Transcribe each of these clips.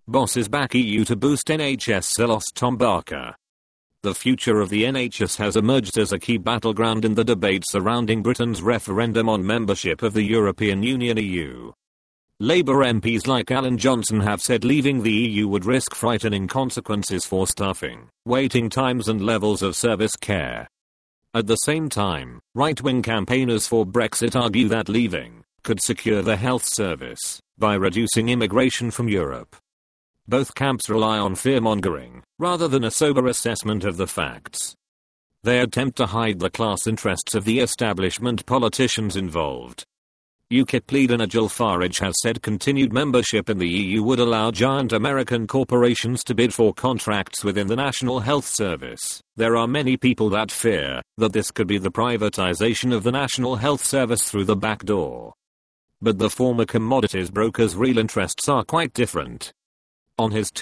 Bosses back EU to boost NHS sell-offs. Tom Barker. The future of the NHS has emerged as a key battleground in the debate surrounding Britain's referendum on membership of the European Union (EU). Labour MPs like Alan Johnson have said leaving the EU would risk frightening consequences for staffing, waiting times and levels of service care. At the same time, right-wing campaigners for Brexit argue that leaving could secure the health service by reducing immigration from Europe. Both camps rely on fear-mongering, rather than a sober assessment of the facts. They attempt to hide the class interests of the establishment politicians involved. UKIP leader Nigel Farage has said continued membership in the EU would allow giant American corporations to bid for contracts within the National Health Service. There are many people that fear that this could be the privatization of the National Health Service through the back door. But the former commodities broker's real interests are quite different. On his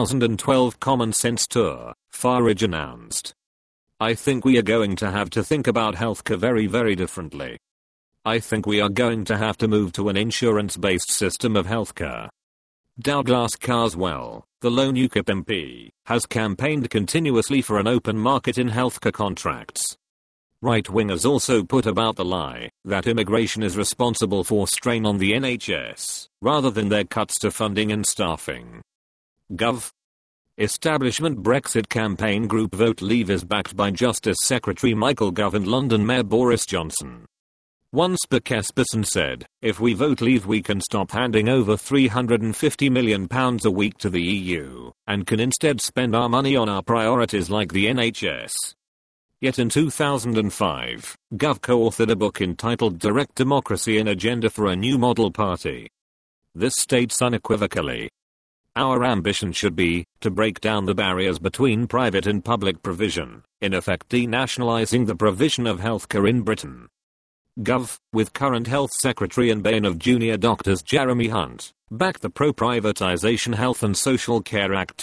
2012 Common Sense Tour, Farage announced, "I think we are going to have to think about healthcare very, very differently. I think we are going to have to move to an insurance-based system of healthcare." Douglas Carswell, the lone UKIP MP, has campaigned continuously for an open market in healthcare contracts. Right-wingers also put about the lie that immigration is responsible for strain on the NHS, rather than their cuts to funding and staffing. Gov. Establishment Brexit campaign group Vote Leave is backed by Justice Secretary Michael Gove and London Mayor Boris Johnson. One spokesperson said, "If we vote leave we can stop handing over £350 million a week to the EU, and can instead spend our money on our priorities like the NHS." Yet in 2005, Gove co-authored a book entitled Direct Democracy: An Agenda for a New Model Party. This states unequivocally, "Our ambition should be to break down the barriers between private and public provision, in effect denationalizing the provision of healthcare in Britain." Gove, with current Health Secretary and bane of junior doctors Jeremy Hunt, backed the Pro-Privatization Health and Social Care Act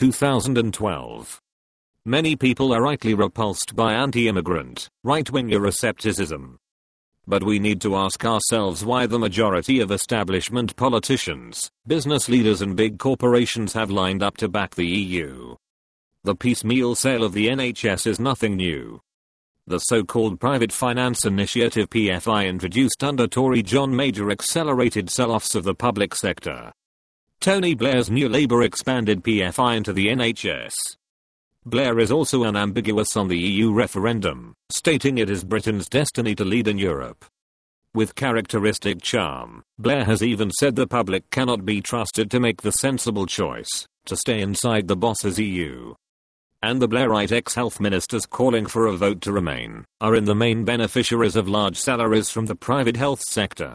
2012. Many people are rightly repulsed by anti-immigrant, right-wing Euroscepticism. But we need to ask ourselves why the majority of establishment politicians, business leaders and big corporations have lined up to back the EU. The piecemeal sale of the NHS is nothing new. The so-called Private Finance Initiative (PFI) introduced under Tory John Major accelerated sell-offs of the public sector. Tony Blair's new Labour expanded PFI into the NHS. Blair is also unambiguous on the EU referendum, stating it is Britain's destiny to lead in Europe. With characteristic charm, Blair has even said the public cannot be trusted to make the sensible choice to stay inside the boss's EU. And the Blairite ex-health ministers calling for a vote to remain are in the main beneficiaries of large salaries from the private health sector.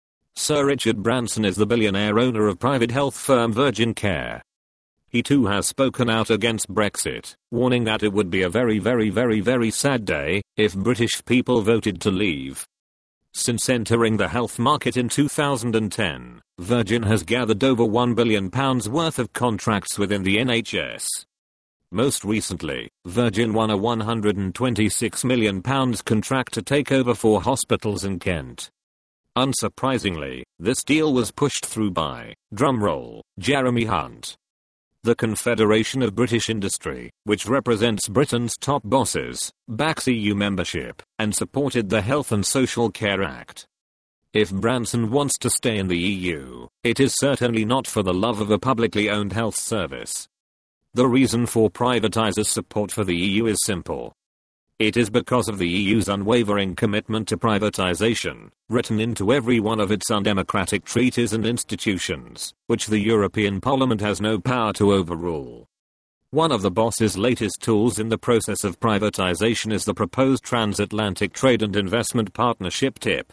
Sir Richard Branson is the billionaire owner of private health firm Virgin Care. He too has spoken out against Brexit, warning that it would be a very, very, very, very sad day if British people voted to leave. Since entering the health market in 2010, Virgin has gathered over £1 billion worth of contracts within the NHS. Most recently, Virgin won a £126 million contract to take over 4 hospitals in Kent. Unsurprisingly, this deal was pushed through by, drumroll, Jeremy Hunt. The Confederation of British Industry, which represents Britain's top bosses, backs EU membership, and supported the Health and Social Care Act. If Branson wants to stay in the EU, it is certainly not for the love of a publicly owned health service. The reason for privatizers' support for the EU is simple. It is because of the EU's unwavering commitment to privatization, written into every one of its undemocratic treaties and institutions, which the European Parliament has no power to overrule. One of the boss's latest tools in the process of privatization is the proposed Transatlantic Trade and Investment Partnership TIP.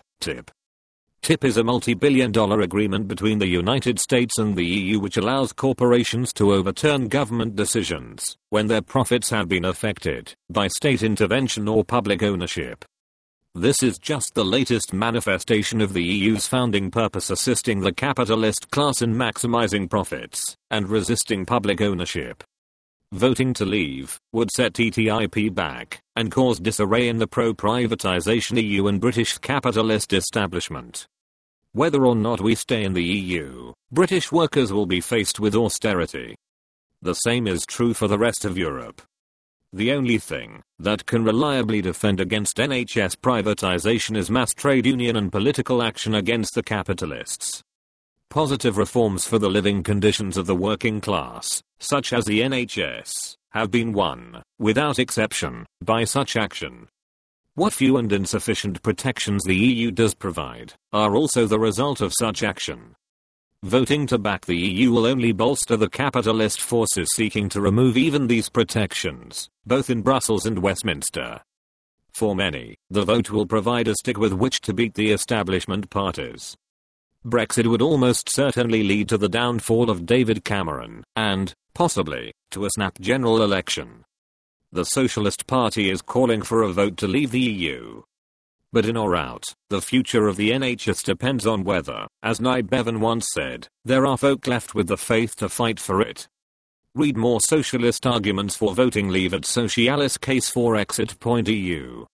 TIP is a multi-billion-dollar agreement between the United States and the EU which allows corporations to overturn government decisions when their profits have been affected by state intervention or public ownership. This is just the latest manifestation of the EU's founding purpose: assisting the capitalist class in maximizing profits and resisting public ownership. Voting to leave would set TTIP back and cause disarray in the pro-privatization EU and British capitalist establishment. Whether or not we stay in the EU, British workers will be faced with austerity, The same is true for the rest of Europe. The only thing that can reliably defend against NHS privatization is mass trade union and political action against the capitalists. Positive reforms for the living conditions of the working class, such as the NHS, have been won, without exception, by such action. What few and insufficient protections the EU does provide are also the result of such action. Voting to back the EU will only bolster the capitalist forces seeking to remove even these protections, both in Brussels and Westminster. For many, the vote will provide a stick with which to beat the establishment parties. Brexit would almost certainly lead to the downfall of David Cameron, and, possibly, to a snap general election. The Socialist Party is calling for a vote to leave the EU. But in or out, the future of the NHS depends on whether, as Nye Bevan once said, there are folk left with the faith to fight for it. Read more socialist arguments for voting leave at socialistcase4exit.eu.